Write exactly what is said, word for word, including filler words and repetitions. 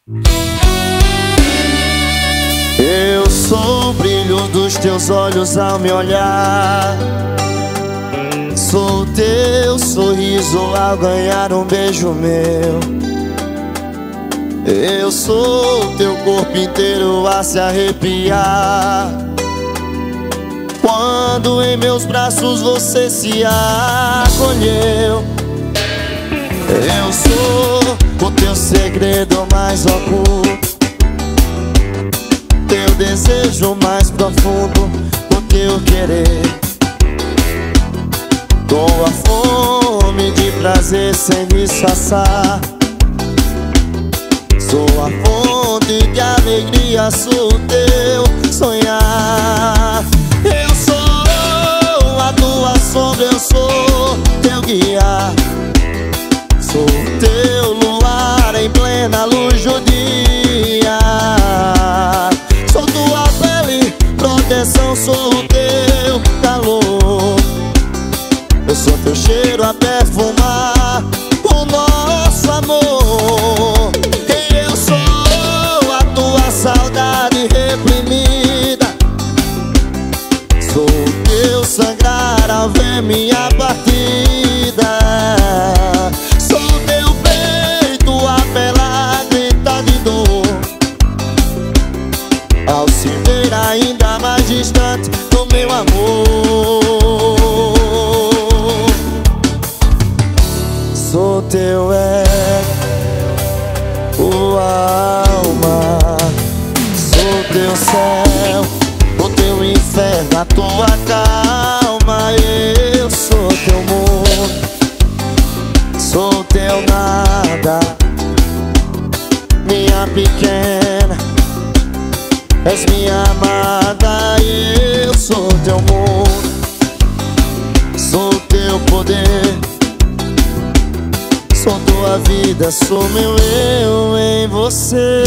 Eu sou o brilho dos teus olhos ao me olhar. Sou o teu sorriso ao ganhar um beijo meu. Eu sou o teu corpo inteiro a se arrepiar quando em meus braços você se acolheu. Eu sou o teu segredo mais oculto, teu desejo mais profundo, o teu querer. Com a fome de prazer sem disfarçar, sou a fonte de alegria, sou o teu sonhar. Eu sou a tua sombra, eu sou teu guia. Sou o teu luar em plena luz do dia. Sou tua pele, proteção, sou o teu calor. Eu sou teu cheiro a perfumar o nosso amor. Eu sou a tua saudade reprimida. Sou o teu sangrar ao ver minha partida. Sou o teu peito a pela grita de dor ao se ver ainda mais distante do meu amor. Sou teu ego, tua alma. Sou teu céu, o teu inferno, a tua calma. Eu sou teu mundo, sou teu nada. Minha pequena, és minha amada. Eu sou teu mundo, sou teu poder. Sou tua vida, sou meu eu em você.